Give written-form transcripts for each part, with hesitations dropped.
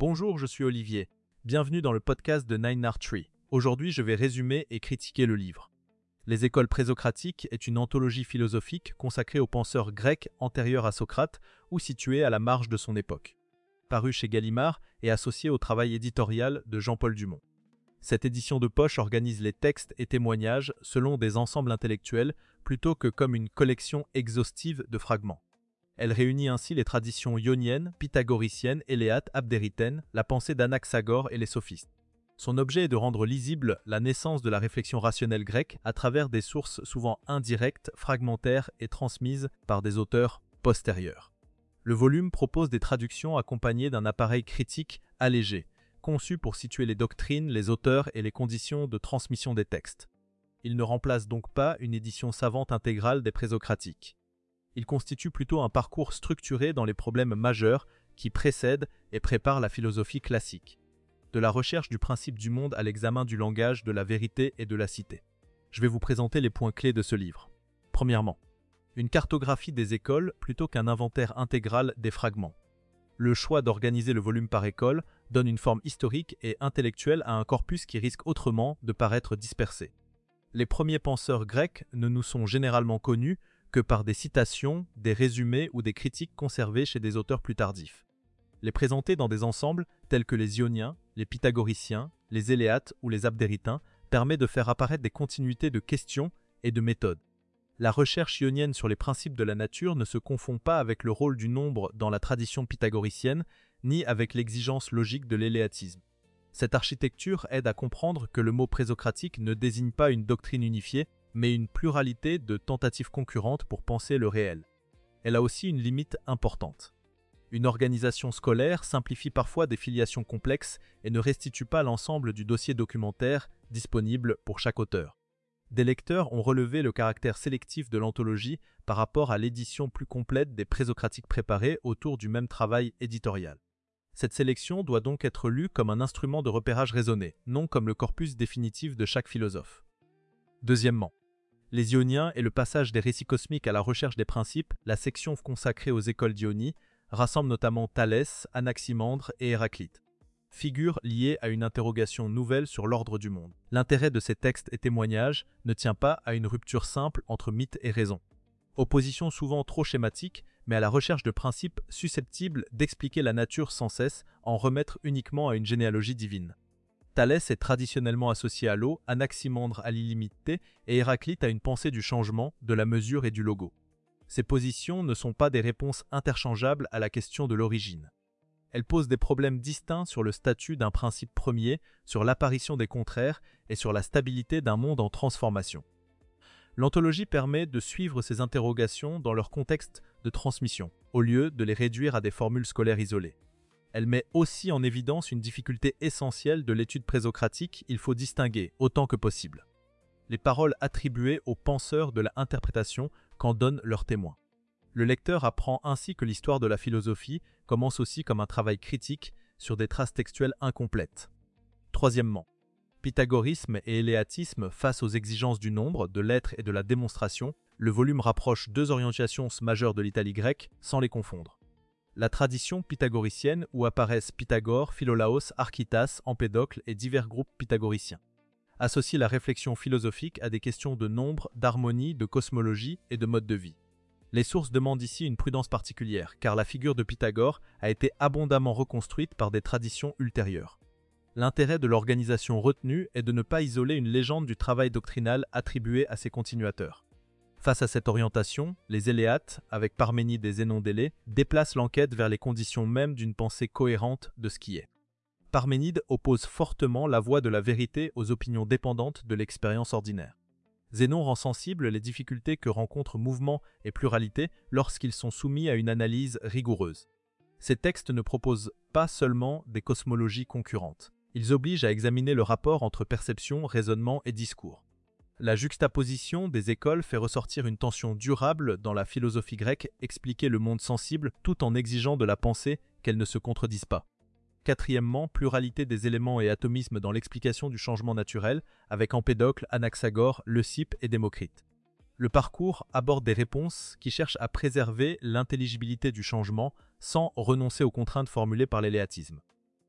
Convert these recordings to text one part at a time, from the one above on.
Bonjour, je suis Olivier. Bienvenue dans le podcast de Nine Art Tree. Aujourd'hui, je vais résumer et critiquer le livre. Les écoles présocratiques est une anthologie philosophique consacrée aux penseurs grecs antérieurs à Socrate ou située à la marge de son époque. Paru chez Gallimard et associée au travail éditorial de Jean-Paul Dumont. Cette édition de poche organise les textes et témoignages selon des ensembles intellectuels plutôt que comme une collection exhaustive de fragments. Elle réunit ainsi les traditions ioniennes, pythagoriciennes, éléates, abdéritaines, la pensée d'Anaxagore et les sophistes. Son objet est de rendre lisible la naissance de la réflexion rationnelle grecque à travers des sources souvent indirectes, fragmentaires et transmises par des auteurs postérieurs. Le volume propose des traductions accompagnées d'un appareil critique allégé, conçu pour situer les doctrines, les auteurs et les conditions de transmission des textes. Il ne remplace donc pas une édition savante intégrale des présocratiques. Il constitue plutôt un parcours structuré dans les problèmes majeurs qui précèdent et préparent la philosophie classique. De la recherche du principe du monde à l'examen du langage, de la vérité et de la cité. Je vais vous présenter les points clés de ce livre. Premièrement, une cartographie des écoles plutôt qu'un inventaire intégral des fragments. Le choix d'organiser le volume par école donne une forme historique et intellectuelle à un corpus qui risque autrement de paraître dispersé. Les premiers penseurs grecs ne nous sont généralement connus que par des citations, des résumés ou des critiques conservées chez des auteurs plus tardifs. Les présenter dans des ensembles tels que les Ioniens, les Pythagoriciens, les Éléates ou les Abdéritains permet de faire apparaître des continuités de questions et de méthodes. La recherche ionienne sur les principes de la nature ne se confond pas avec le rôle du nombre dans la tradition pythagoricienne, ni avec l'exigence logique de l'éléatisme. Cette architecture aide à comprendre que le mot présocratique ne désigne pas une doctrine unifiée, mais une pluralité de tentatives concurrentes pour penser le réel. Elle a aussi une limite importante. Une organisation scolaire simplifie parfois des filiations complexes et ne restitue pas l'ensemble du dossier documentaire disponible pour chaque auteur. Des lecteurs ont relevé le caractère sélectif de l'anthologie par rapport à l'édition plus complète des présocratiques préparés autour du même travail éditorial. Cette sélection doit donc être lue comme un instrument de repérage raisonné, non comme le corpus définitif de chaque philosophe. Deuxièmement, les Ioniens et le passage des récits cosmiques à la recherche des principes, la section consacrée aux écoles d'Ionie, rassemble notamment Thalès, Anaximandre et Héraclite. Figures liées à une interrogation nouvelle sur l'ordre du monde. L'intérêt de ces textes et témoignages ne tient pas à une rupture simple entre mythe et raison. Opposition souvent trop schématique, mais à la recherche de principes susceptibles d'expliquer la nature sans cesse, en remettre uniquement à une généalogie divine. Thalès est traditionnellement associé à l'eau, Anaximandre à l'illimité et Héraclite à une pensée du changement, de la mesure et du logo. Ces positions ne sont pas des réponses interchangeables à la question de l'origine. Elles posent des problèmes distincts sur le statut d'un principe premier, sur l'apparition des contraires et sur la stabilité d'un monde en transformation. L'anthologie permet de suivre ces interrogations dans leur contexte de transmission, au lieu de les réduire à des formules scolaires isolées. Elle met aussi en évidence une difficulté essentielle de l'étude présocratique, il faut distinguer, autant que possible, les paroles attribuées aux penseurs de l'interprétation qu'en donnent leurs témoins. Le lecteur apprend ainsi que l'histoire de la philosophie commence aussi comme un travail critique sur des traces textuelles incomplètes. Troisièmement, pythagorisme et éléatisme face aux exigences du nombre, de l'être et de la démonstration, le volume rapproche deux orientations majeures de l'Italie grecque sans les confondre. La tradition pythagoricienne où apparaissent Pythagore, Philolaos, Archytas, Empédocle et divers groupes pythagoriciens associe la réflexion philosophique à des questions de nombre, d'harmonie, de cosmologie et de mode de vie. Les sources demandent ici une prudence particulière, car la figure de Pythagore a été abondamment reconstruite par des traditions ultérieures. L'intérêt de l'organisation retenue est de ne pas isoler une légende du travail doctrinal attribué à ses continuateurs. Face à cette orientation, les Éléates, avec Parménide et Zénon d'Élée, déplacent l'enquête vers les conditions mêmes d'une pensée cohérente de ce qui est. Parménide oppose fortement la voie de la vérité aux opinions dépendantes de l'expérience ordinaire. Zénon rend sensible les difficultés que rencontrent mouvement et pluralité lorsqu'ils sont soumis à une analyse rigoureuse. Ces textes ne proposent pas seulement des cosmologies concurrentes. Ils obligent à examiner le rapport entre perception, raisonnement et discours. La juxtaposition des écoles fait ressortir une tension durable dans la philosophie grecque, expliquer le monde sensible tout en exigeant de la pensée qu'elle ne se contredise pas. Quatrièmement, pluralité des éléments et atomisme dans l'explication du changement naturel, avec Empédocle, Anaxagore, Leucippe et Démocrite. Le parcours aborde des réponses qui cherchent à préserver l'intelligibilité du changement sans renoncer aux contraintes formulées par l'éléatisme.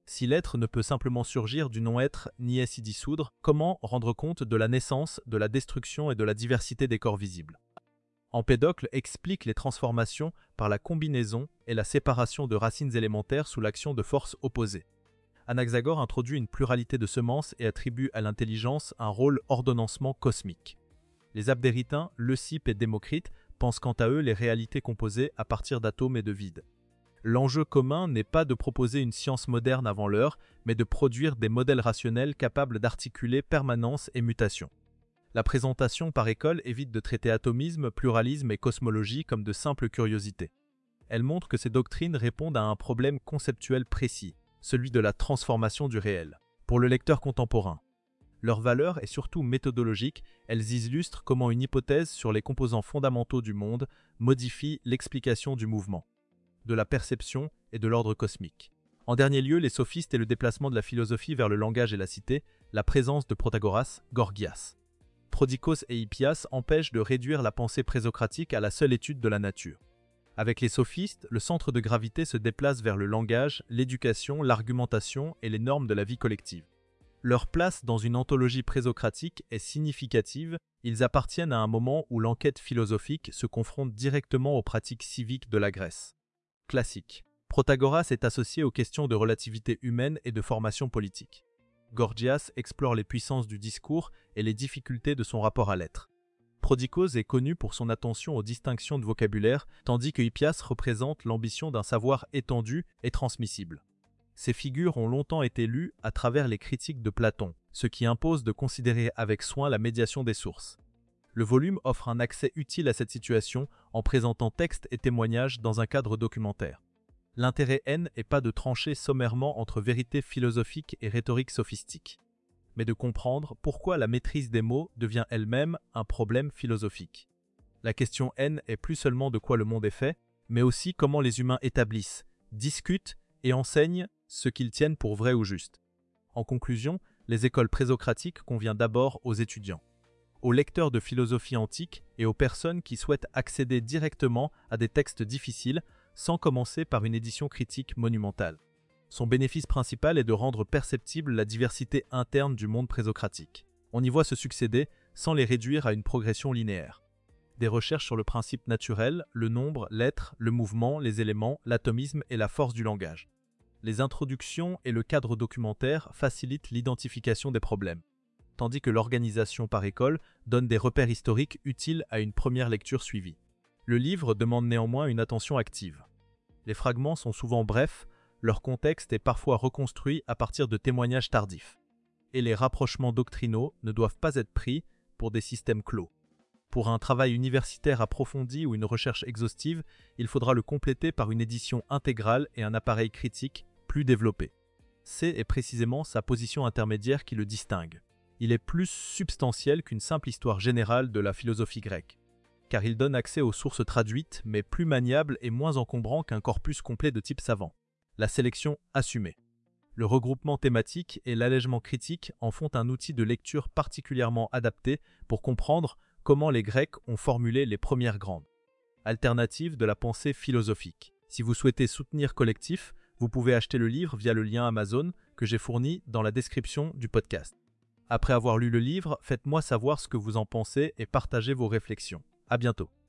Si l'être ne peut simplement surgir du non-être ni s'y dissoudre, comment rendre compte de la naissance, de la destruction et de la diversité des corps visibles? Empédocle explique les transformations par la combinaison et la séparation de racines élémentaires sous l'action de forces opposées. Anaxagore introduit une pluralité de semences et attribue à l'intelligence un rôle ordonnancement cosmique. Les abdéritains, Leucippe et Démocrite, pensent quant à eux les réalités composées à partir d'atomes et de vide. L'enjeu commun n'est pas de proposer une science moderne avant l'heure, mais de produire des modèles rationnels capables d'articuler permanence et mutation. La présentation par école évite de traiter atomisme, pluralisme et cosmologie comme de simples curiosités. Elle montre que ces doctrines répondent à un problème conceptuel précis, celui de la transformation du réel. Pour le lecteur contemporain, leur valeur est surtout méthodologique, elles illustrent comment une hypothèse sur les composants fondamentaux du monde modifie l'explication du mouvement, de la perception et de l'ordre cosmique. En dernier lieu, les sophistes et le déplacement de la philosophie vers le langage et la cité, la présence de Protagoras, Gorgias, Prodicos et Hippias empêchent de réduire la pensée présocratique à la seule étude de la nature. Avec les sophistes, le centre de gravité se déplace vers le langage, l'éducation, l'argumentation et les normes de la vie collective. Leur place dans une anthologie présocratique est significative, ils appartiennent à un moment où l'enquête philosophique se confronte directement aux pratiques civiques de la Grèce. Classique. Protagoras est associé aux questions de relativité humaine et de formation politique. Gorgias explore les puissances du discours et les difficultés de son rapport à l'être. Prodicos est connu pour son attention aux distinctions de vocabulaire, tandis que Hippias représente l'ambition d'un savoir étendu et transmissible. Ces figures ont longtemps été lues à travers les critiques de Platon, ce qui impose de considérer avec soin la médiation des sources. Le volume offre un accès utile à cette situation en présentant textes et témoignages dans un cadre documentaire. L'intérêt n'est pas de trancher sommairement entre vérité philosophique et rhétorique sophistique, mais de comprendre pourquoi la maîtrise des mots devient elle-même un problème philosophique. La question est plus seulement de quoi le monde est fait, mais aussi comment les humains établissent, discutent et enseignent ce qu'ils tiennent pour vrai ou juste. En conclusion, les écoles présocratiques conviennent d'abord aux étudiants, aux lecteurs de philosophie antique et aux personnes qui souhaitent accéder directement à des textes difficiles sans commencer par une édition critique monumentale. Son bénéfice principal est de rendre perceptible la diversité interne du monde présocratique. On y voit se succéder sans les réduire à une progression linéaire. Des recherches sur le principe naturel, le nombre, l'être, le mouvement, les éléments, l'atomisme et la force du langage. Les introductions et le cadre documentaire facilitent l'identification des problèmes, tandis que l'organisation par école donne des repères historiques utiles à une première lecture suivie. Le livre demande néanmoins une attention active. Les fragments sont souvent brefs, leur contexte est parfois reconstruit à partir de témoignages tardifs. Et les rapprochements doctrinaux ne doivent pas être pris pour des systèmes clos. Pour un travail universitaire approfondi ou une recherche exhaustive, il faudra le compléter par une édition intégrale et un appareil critique plus développé. C'est précisément sa position intermédiaire qui le distingue. Il est plus substantiel qu'une simple histoire générale de la philosophie grecque, car il donne accès aux sources traduites, mais plus maniable et moins encombrant qu'un corpus complet de type savant. La sélection assumée, le regroupement thématique et l'allègement critique en font un outil de lecture particulièrement adapté pour comprendre comment les Grecs ont formulé les premières grandes alternatives de la pensée philosophique. Si vous souhaitez soutenir Collectif, vous pouvez acheter le livre via le lien Amazon que j'ai fourni dans la description du podcast. Après avoir lu le livre, faites-moi savoir ce que vous en pensez et partagez vos réflexions. À bientôt.